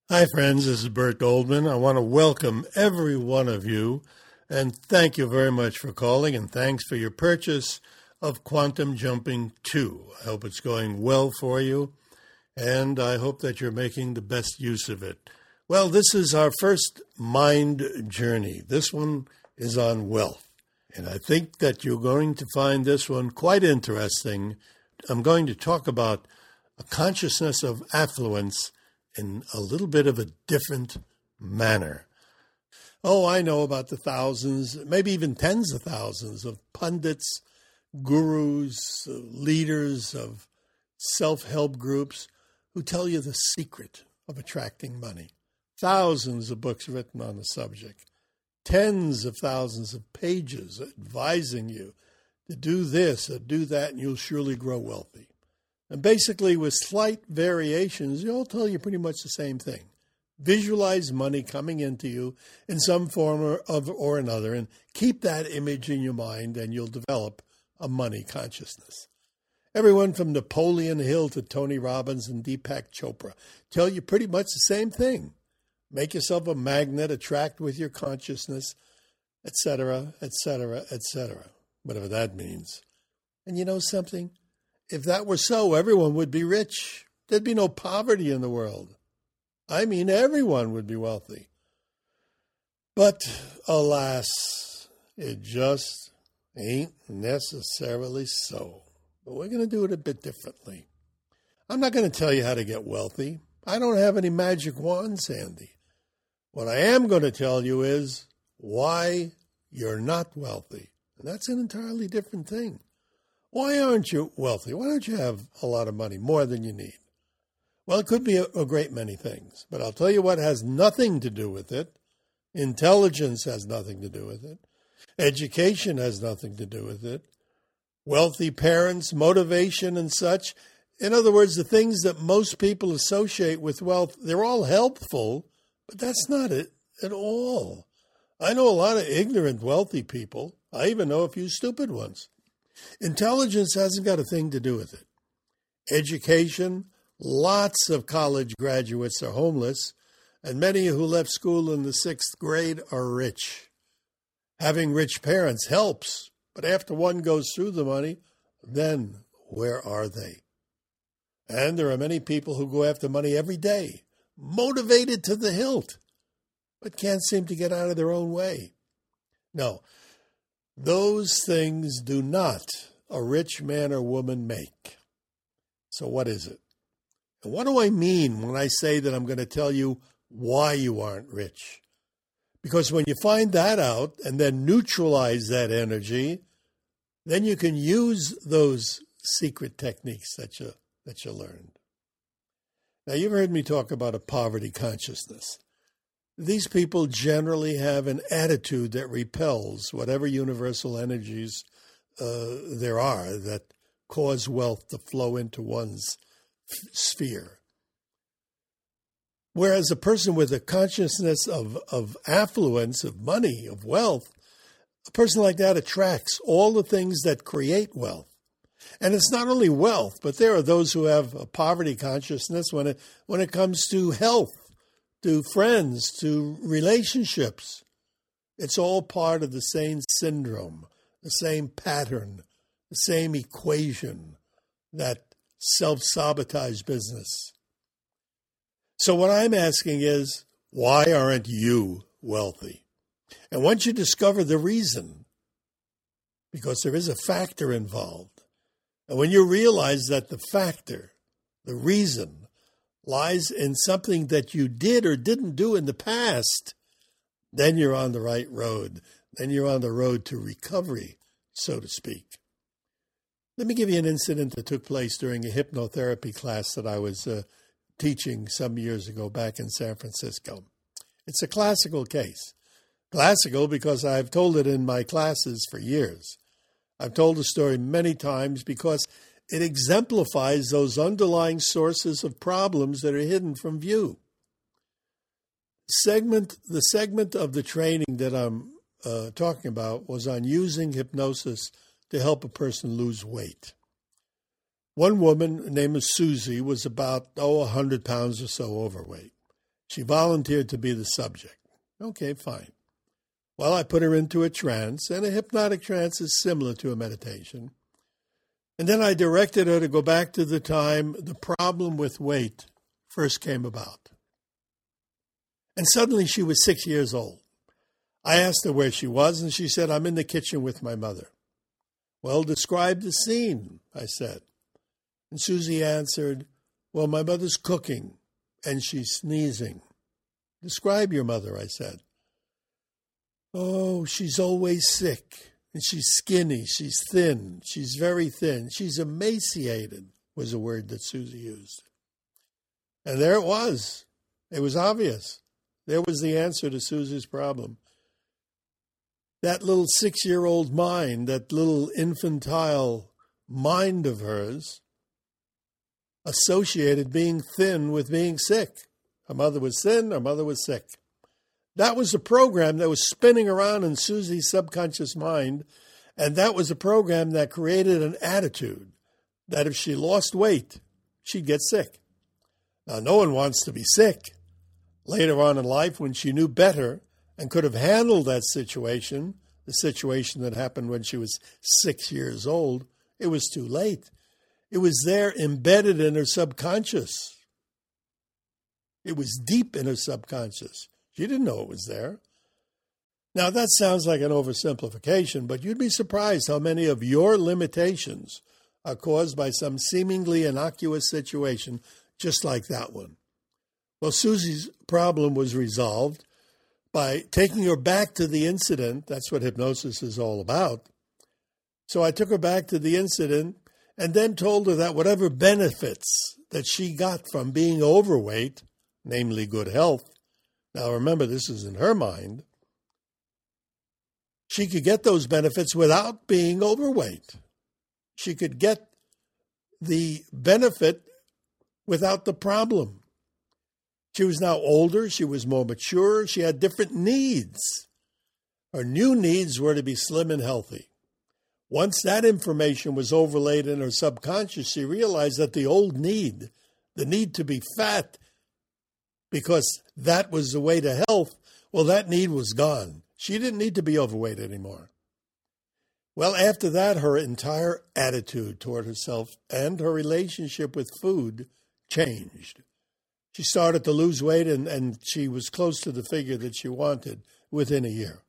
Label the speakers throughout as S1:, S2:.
S1: Hi, friends. This is Bert Goldman. I want to welcome every one of you and thank you very much for calling and thanks for your purchase of Quantum Jumping 2. I hope it's going well for you and I hope that you're making the best use of it. Well, this is our first mind journey. This one is on wealth. And I think that you're going to find this one quite interesting. I'm going to talk about a consciousness of affluence in a little bit of a different manner. Oh, I know about the thousands, maybe even tens of thousands of pundits, gurus, leaders of self-help groups who tell you the secret of attracting money. Thousands of books written on the subject. Tens of thousands of pages advising you to do this or do that and you'll surely grow wealthy. And basically, with slight variations, they all tell you pretty much the same thing. Visualize money coming into you in some form or another, and keep that image in your mind, and you'll develop a money consciousness. Everyone from Napoleon Hill to Tony Robbins and Deepak Chopra tell you pretty much the same thing. Make yourself a magnet, attract with your consciousness, etc., etc., etc., whatever that means. And you know something? If that were so, everyone would be rich. There'd be no poverty in the world. I mean, everyone would be wealthy. But alas, it just ain't necessarily so. But we're going to do it a bit differently. I'm not going to tell you how to get wealthy. I don't have any magic wands handy. What I am going to tell you is why you're not wealthy. And that's an entirely different thing. Why aren't you wealthy? Why don't you have a lot of money, more than you need? Well, it could be a great many things, but I'll tell you what has nothing to do with it. Intelligence has nothing to do with it. Education has nothing to do with it. Wealthy parents, motivation and such. In other words, the things that most people associate with wealth, they're all helpful, but that's not it at all. I know a lot of ignorant, wealthy people. I even know a few stupid ones. Intelligence hasn't got a thing to do with it. Education, lots of college graduates are homeless, and many who left school in the 6th grade are rich. Having rich parents helps, but after one goes through the money, then where are they? And there are many people who go after money every day, motivated to the hilt, but can't seem to get out of their own way. No. Those things do not a rich man or woman make. So what is it? And what do I mean when I say that I'm going to tell you why you aren't rich? Because when you find that out and then neutralize that energy, then you can use those secret techniques that you learned. Now, you've heard me talk about a poverty consciousness. These people generally have an attitude that repels whatever universal energies there are that cause wealth to flow into one's sphere. Whereas a person with a consciousness of affluence, of money, of wealth, a person like that attracts all the things that create wealth. And it's not only wealth, but there are those who have a poverty consciousness when it comes to health, to friends, to relationships. It's all part of the same syndrome, the same pattern, the same equation, that self-sabotage business. So what I'm asking is, why aren't you wealthy? And once you discover the reason, because there is a factor involved, and when you realize that the factor, the reason, lies in something that you did or didn't do in the past, then you're on the right road. Then you're on the road to recovery, so to speak. Let me give you an incident that took place during a hypnotherapy class that I was teaching some years ago back in San Francisco. It's a classical case. Classical because I've told it in my classes for years. I've told the story many times because it exemplifies those underlying sources of problems that are hidden from view. The segment of the training that I'm talking about was on using hypnosis to help a person lose weight. One woman named Susie was about 100 pounds or so overweight. She volunteered to be the subject. Okay, fine. Well, I put her into a trance, and a hypnotic trance is similar to a meditation. And then I directed her to go back to the time the problem with weight first came about. And suddenly she was 6 years old. I asked her where she was, and she said, I'm in the kitchen with my mother. Well, describe the scene, I said. And Susie answered, well, my mother's cooking, and she's sneezing. Describe your mother, I said. Oh, she's always sick, and she's skinny, she's thin, she's very thin, she's emaciated, was a word that Susie used. And there it was. It was obvious. There was the answer to Susie's problem. That little 6-year-old mind, that little infantile mind of hers, associated being thin with being sick. Her mother was thin, her mother was sick. That was a program that was spinning around in Susie's subconscious mind, and that was a program that created an attitude that if she lost weight, she'd get sick. Now, no one wants to be sick. Later on in life, when she knew better and could have handled that situation, the situation that happened when she was 6 years old, it was too late. It was there embedded in her subconscious. It was deep in her subconscious. She didn't know it was there. Now, that sounds like an oversimplification, but you'd be surprised how many of your limitations are caused by some seemingly innocuous situation just like that one. Well, Susie's problem was resolved by taking her back to the incident. That's what hypnosis is all about. So I took her back to the incident and then told her that whatever benefits that she got from being overweight, namely good health, now remember this is in her mind, she could get those benefits without being overweight. She could get the benefit without the problem. She was now older, she was more mature, she had different needs. Her new needs were to be slim and healthy. Once that information was overlaid in her subconscious, she realized that the old need, the need to be fat, because that was the way to health, well, that need was gone. She didn't need to be overweight anymore. Well, after that, her entire attitude toward herself and her relationship with food changed. She started to lose weight, and she was close to the figure that she wanted within a year.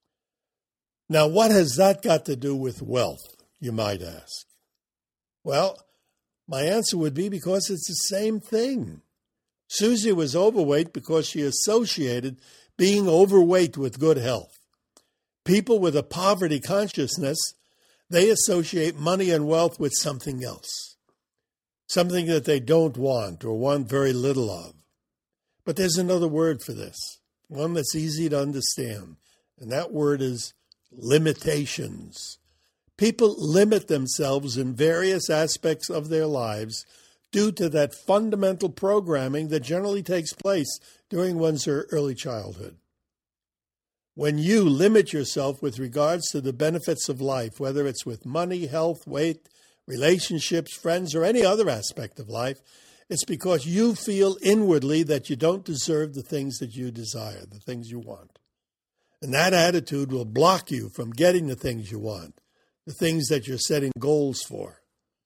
S1: Now, what has that got to do with wealth, you might ask? Well, my answer would be because it's the same thing. Susie was overweight because she associated being overweight with good health. People with a poverty consciousness, they associate money and wealth with something else, something that they don't want or want very little of. But there's another word for this, one that's easy to understand, and that word is limitations. People limit themselves in various aspects of their lives due to that fundamental programming that generally takes place during one's early childhood. When you limit yourself with regards to the benefits of life, whether it's with money, health, weight, relationships, friends, or any other aspect of life, it's because you feel inwardly that you don't deserve the things that you desire, the things you want. And that attitude will block you from getting the things you want, the things that you're setting goals for.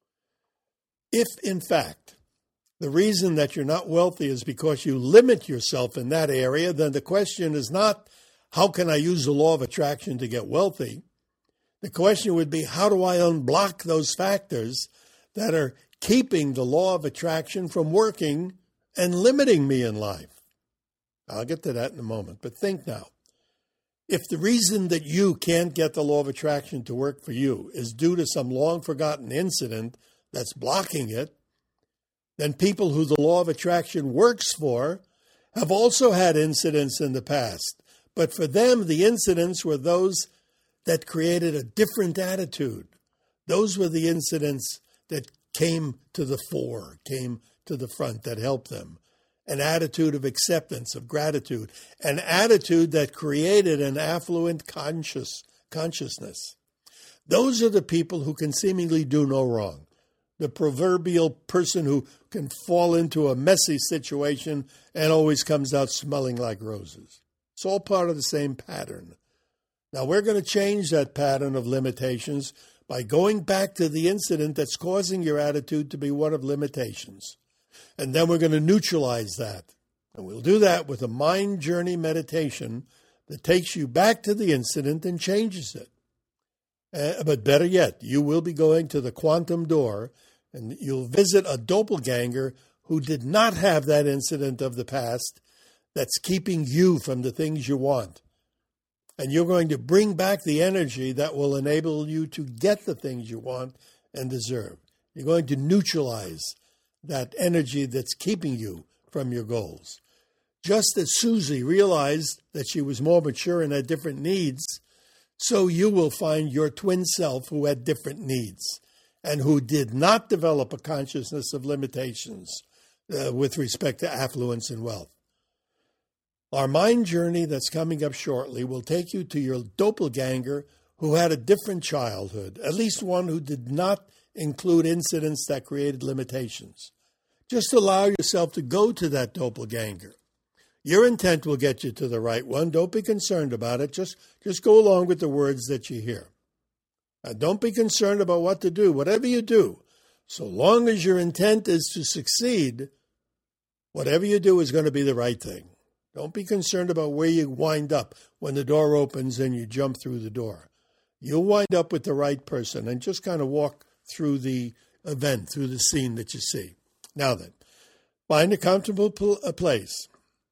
S1: If, in fact, the reason that you're not wealthy is because you limit yourself in that area, then the question is not, how can I use the law of attraction to get wealthy? The question would be, how do I unblock those factors that are keeping the law of attraction from working and limiting me in life? I'll get to that in a moment, but think now. If the reason that you can't get the law of attraction to work for you is due to some long-forgotten incident that's blocking it, then people who the law of attraction works for have also had incidents in the past. But for them, the incidents were those that created a different attitude. Those were the incidents that came to the fore, came to the front, that helped them. An attitude of acceptance, of gratitude, an attitude that created an affluent consciousness. Those are the people who can seemingly do no wrong. the proverbial person who can fall into a messy situation and always comes out smelling like roses. It's all part of the same pattern. Now, we're going to change that pattern of limitations by going back to the incident that's causing your attitude to be one of limitations. And then we're going to neutralize that. And we'll do that with a mind journey meditation that takes you back to the incident and changes it. But better yet, you will be going to the quantum door and you'll visit a doppelganger who did not have that incident of the past that's keeping you from the things you want. And you're going to bring back the energy that will enable you to get the things you want and deserve. You're going to neutralize that energy that's keeping you from your goals. Just as Susie realized that she was more mature and had different needs, so you will find your twin self who had different needs and who did not develop a consciousness of limitations with respect to affluence and wealth. Our mind journey that's coming up shortly will take you to your doppelganger who had a different childhood, at least one who did not include incidents that created limitations. Just allow yourself to go to that doppelganger. Your intent will get you to the right one. Don't be concerned about it. Just go along with the words that you hear. Don't be concerned about what to do. Whatever you do, so long as your intent is to succeed, whatever you do is going to be the right thing. Don't be concerned about where you wind up when the door opens and you jump through the door. You'll wind up with the right person and just kind of walk through the event, through the scene that you see. Now then, find a comfortable place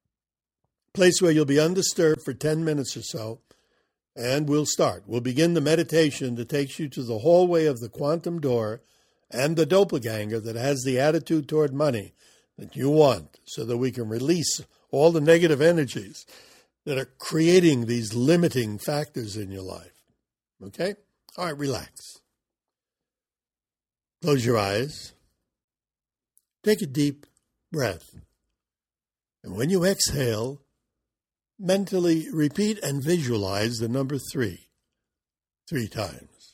S1: where you'll be undisturbed for 10 minutes or so, and we'll start. We'll begin the meditation that takes you to the hallway of the quantum door and the doppelganger that has the attitude toward money that you want, so that we can release all the negative energies that are creating these limiting factors in your life. Okay? All right, relax. Close your eyes. Take a deep breath. And when you exhale, mentally repeat and visualize the number 3 times.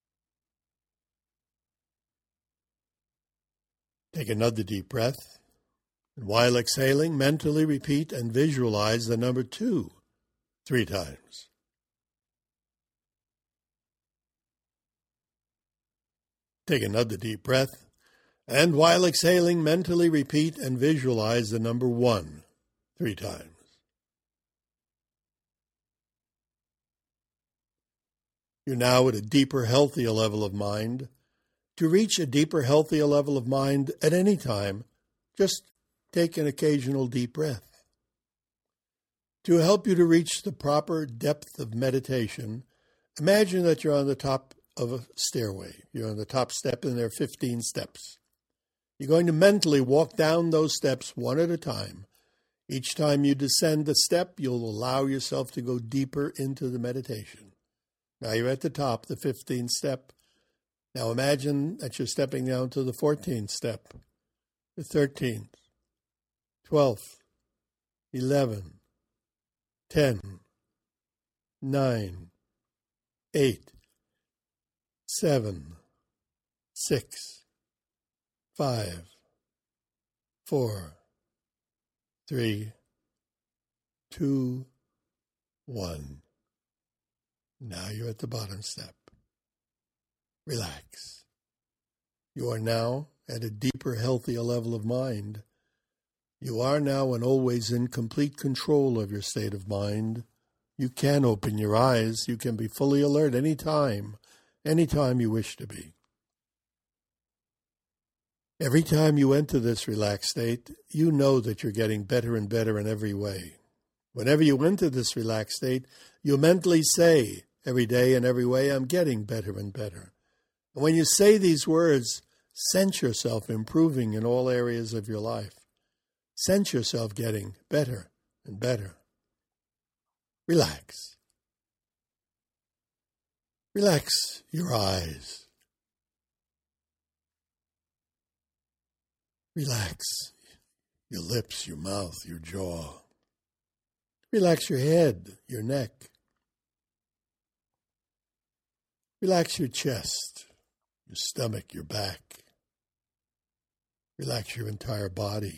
S1: Take another deep breath. And while exhaling, mentally repeat and visualize the number 2 3 times. Take another deep breath. And while exhaling, mentally repeat and visualize the number 1 3 times. You're now at a deeper, healthier level of mind. To reach a deeper, healthier level of mind at any time, just take an occasional deep breath. To help you to reach the proper depth of meditation, imagine that you're on the top of a stairway. You're on the top step and there are 15 steps. You're going to mentally walk down those steps one at a time. Each time you descend a step, you'll allow yourself to go deeper into the meditation. Now you're at the top, the 15th step. Now imagine that you're stepping down to the 14th step, the 13th, 12th, 11, 10, 9, 8, 7, 6, 5, 4, 3, 2, 1. Now you're at the bottom step. Relax. You are now at a deeper, healthier level of mind. You are now and always in complete control of your state of mind. You can open your eyes. You can be fully alert anytime you wish to be. Every time you enter this relaxed state, you know that you're getting better and better in every way. Whenever you enter this relaxed state, you mentally say, every day and every way, I'm getting better and better. And when you say these words, sense yourself improving in all areas of your life. Sense yourself getting better and better. Relax. Relax your eyes. Relax your lips, your mouth, your jaw. Relax your head, your neck. Relax your chest, your stomach, your back, Relax your entire body.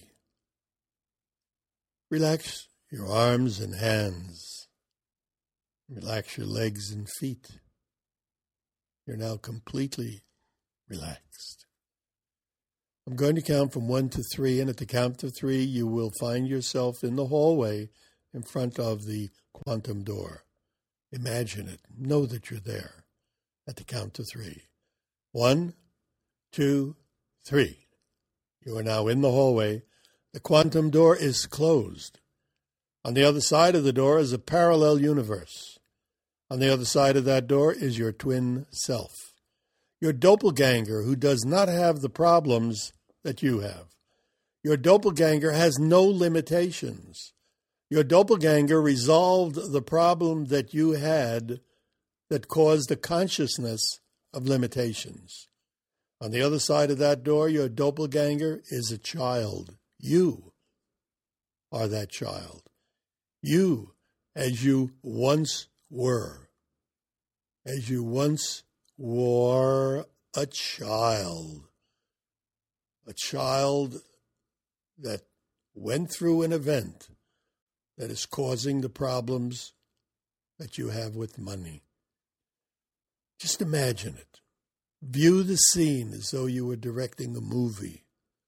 S1: Relax your arms and hands. Relax your legs and feet. You're now completely relaxed. I'm going to count from 1 to 3, and at the count of 3, you will find yourself in the hallway in front of the quantum door. Imagine it. Know that you're there at the count of 3. 1, 2, 3. You are now in the hallway. The quantum door is closed. On the other side of the door is a parallel universe. On the other side of that door is your twin self, your doppelganger who does not have the problems that you have. Your doppelganger has no limitations. Your doppelganger resolved the problem that you had that caused the consciousness of limitations. On the other side of that door, your doppelganger is a child. You are that child. You, as you once were. As you once were a child. A child that went through an event that is causing the problems that you have with money. Just imagine it. View the scene as though you were directing a movie.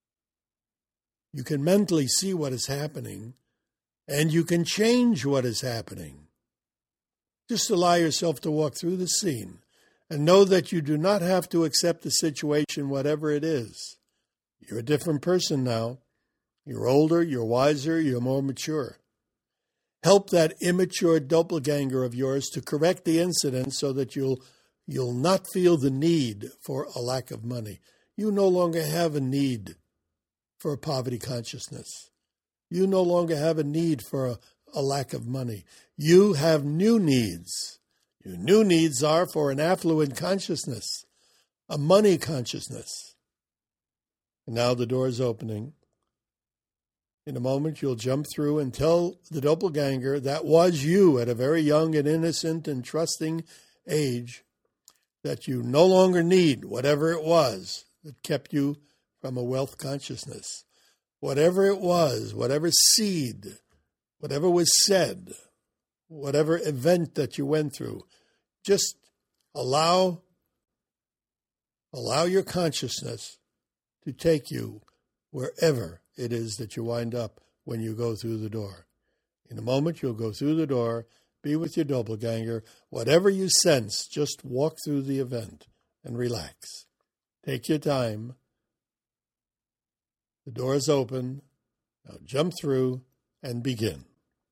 S1: You can mentally see what is happening, and you can change what is happening. Just allow yourself to walk through the scene and know that you do not have to accept the situation, whatever it is. You're a different person now. You're older, you're wiser, you're more mature. Help that immature doppelganger of yours to correct the incident so that you'll not feel the need for a lack of money. You no longer have a need for a poverty consciousness. You no longer have a need for a lack of money. You have new needs. Your new needs are for an affluent consciousness, a money consciousness. And now the door is opening. In a moment, you'll jump through and tell the doppelganger that was you at a very young and innocent and trusting age that you no longer need whatever it was that kept you from a wealth consciousness. Whatever it was, whatever seed, whatever was said, whatever event that you went through, just allow your consciousness to take you wherever it is that you wind up when you go through the door. In a moment, you'll go through the door, be with your doppelganger. Whatever you sense, just walk through the event and relax. Take your time. The door is open. Now jump through and begin.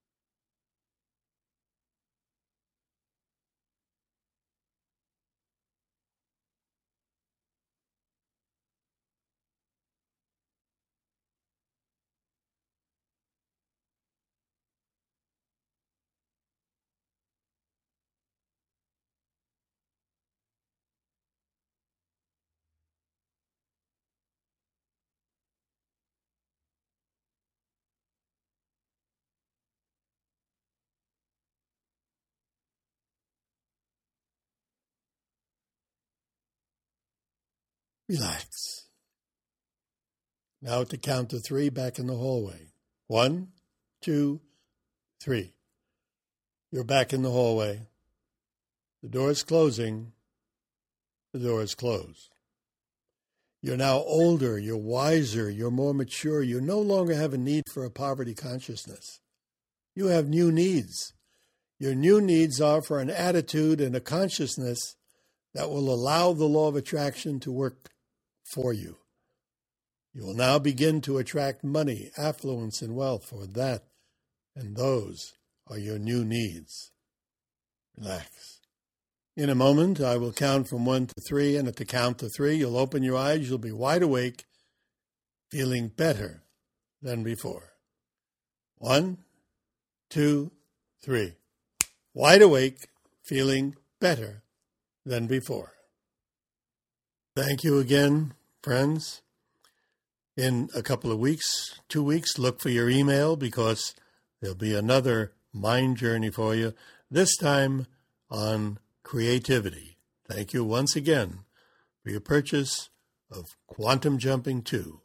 S1: Relax. Now at the count of 3, back in the hallway. 1, 2, 3. You're back in the hallway. The door is closing. The door is closed. You're now older, you're wiser, you're more mature. You no longer have a need for a poverty consciousness. You have new needs. Your new needs are for an attitude and a consciousness that will allow the law of attraction to work for you. You will now begin to attract money, affluence, and wealth, for that and those are your new needs. Relax. In a moment, I will count from 1 to 3, and at the count of 3, you'll open your eyes, you'll be wide awake, feeling better than before. 1, 2, 3. Wide awake, feeling better than before. Thank you again, friends. In a couple of weeks, 2 weeks, look for your email because there'll be another mind journey for you, this time on creativity. Thank you once again for your purchase of Quantum Jumping 2,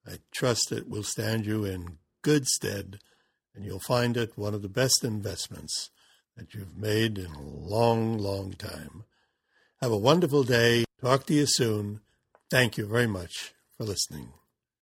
S1: I trust it will stand you in good stead, and you'll find it one of the best investments that you've made in a long, long time. Have a wonderful day. Talk to you soon. Thank you very much for listening.